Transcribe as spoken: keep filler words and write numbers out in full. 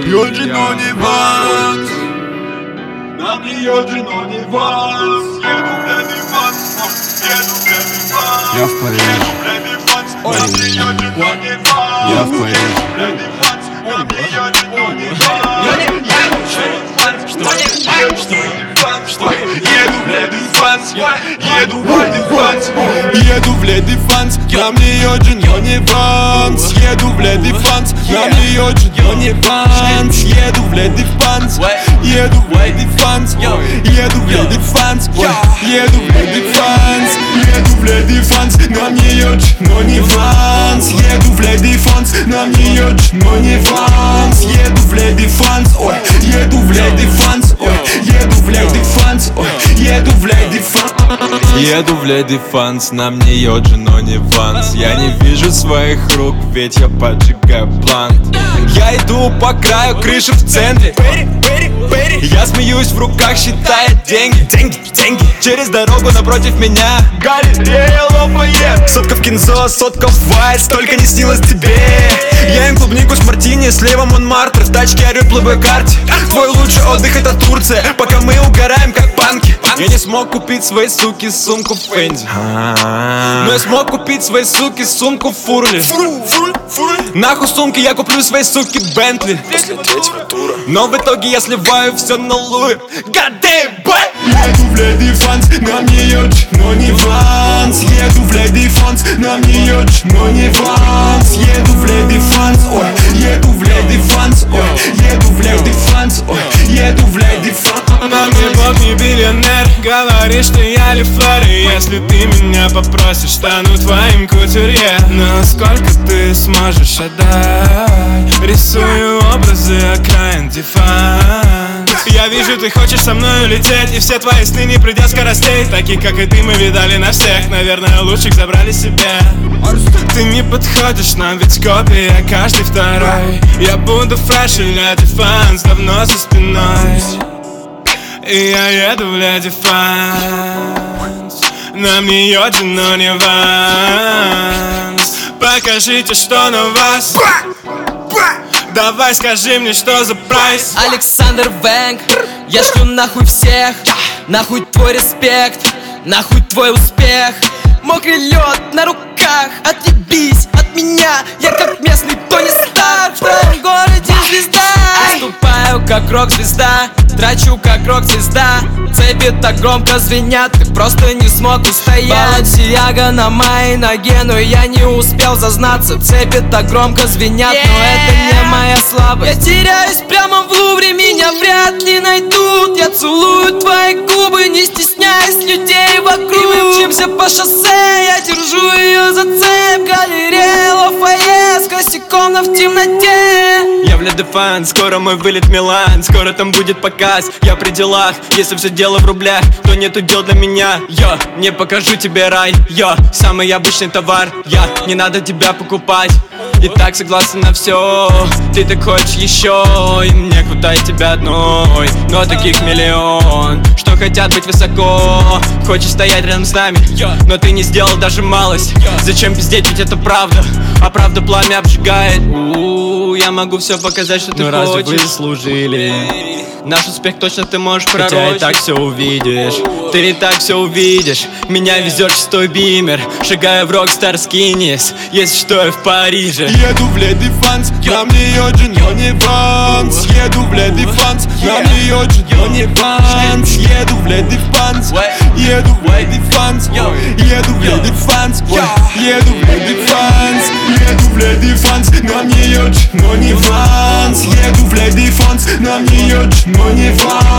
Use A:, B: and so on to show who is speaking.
A: Йоджи, но не Ванс. На мне йоджи, но не Ванс. Еду в Леди Ванс. Еду в Леди Ванс.
B: Я в Париж.
A: Еду в Леди Ванс. На мне йоджи, но не Ванс.
B: Я в Париж.
A: Леди Ванс. На мне йоджи, но не Ванс. Еду в Леди Ванс. Еду в Леди Ванс.
C: Еду в Леди Ванс, на мне йоджи, но не Ванс. Еду в Леди Ванс, на мне йоджи, но не Ванс. Еду в Леди Ванс, еду в Леди Ванс, еду в Леди Ванс, еду в Леди Ванс, еду в Леди Ванс, на мне йоджи, но не Ванс. Еду в Леди Ванс, на мне йоджи, но не Ванс. Еду в Леди Ванс, ой, еду в Леди Ванс, ой, еду в Леди Ванс, ой, еду в Леди Ванс.
B: Еду в Леди Ванс, на мне йоджи, но не Ванс. Я не вижу своих рук, ведь я поджигаю блант. Я иду по краю крыши в центре. Я смеюсь в руках, считая деньги, деньги, деньги. Через дорогу напротив меня галерея Лафайет. Сотка в Кинзо, сотка в Вайс, только не снилось тебе. Я им клубнику с мартини, слева Монмартр. В тачке орёт плейбэк-карте. Твой лучший отдых это Турция, пока мы угораем как панки. Я не смог купить своей суке сумку в Фенди, но я смог купить своей суке сумку в Фурли. Нахуй сумки, я куплю своей суке Бентли. Но в итоге я сливаю все на Луи. God damn, boy!
C: Еду в Леди Ванс, на мне йоджи, но не Ванс. Еду в Леди Ванс, на мне йоджи, но не Ванс. Еду в Леди Ванс, ой, еду в Леди Ванс, ой, еду в Леди Ванс, ой, еду в Леди Ванс.
D: Мам, не бог, не биллионер, говоришь, что я лифлер. И если ты меня попросишь, стану твоим кутюрье. Но сколько ты сможешь отдать? Рисую образы окраин Дефанс. Я вижу, ты хочешь со мной улететь, и все твои сны не предел скоростей. Таких, как и ты, мы видали на всех. Наверное, лучших забрали себе. Ты не подходишь нам, ведь копия каждый второй. Я буду фреш или Дефанс, давно за спиной. И я еду в Леди Ванс, на мне йоджи, но не Ванс. Покажите, что на вас. Давай скажи мне, что за прайс.
E: Александр Вэнг, я шлю нахуй всех. Нахуй твой респект, нахуй твой успех. Мокрый лед на руках, отъебись от меня. Я как местный Тони Старк, в твоем городе звезда. Выступаю как рок-звезда, трачу как рок-звезда. Цепи так громко звенят, ты просто не смог устоять. Балансиага на моей ноге, но я не успел зазнаться. Цепи так громко звенят, yeah. Но это не моя слабость. Я теряюсь прямо в Лувре, меня вряд ли найдут. Я целую твои губы, не стесняясь людей вокруг. И мы мчимся по шоссе, я держу ее за цепь. Галерея Лафайет с косяком в темноте.
D: Я в Леди Ванс, скоро мой вылет в Милан. Скоро там будет показ, я при делах. Если все дело в рублях, то нету дел для меня. Я не покажу тебе рай, я самый обычный товар. Я не надо тебя покупать, и так согласен на все. Ты так хочешь еще, и мне хватает тебя одной. Но таких миллион, что хотят быть высоко. Хочешь стоять рядом с нами, но ты не сделал даже малость. Зачем пиздеть, ведь это правда, а правда пламя обжигает. У-у-у, я могу все показать, что ты
B: ну,
D: хочешь.
B: разве вы заслужили?
D: Наш успех точно ты можешь пророчить.
B: Хотя и так все увидишь.
D: Ты и так все увидишь. Меня везет шестой бимер, шагая в Rockstar Skinnies. Если что, я в Париже.
C: Еду в Леди Ванс, на мне йоджи, но не Ванс. Еду в Леди Ванс, на мне йоджи, но не Ванс. Еду в Леди Ванс, еду в Леди Ванс, еду в Леди Ванс, еду в Леди Ванс, еду в Леди Ванс, на мне йоджи, но не Ванс. Еду в Леди Ванс, на мне йоджи, но не Ванс.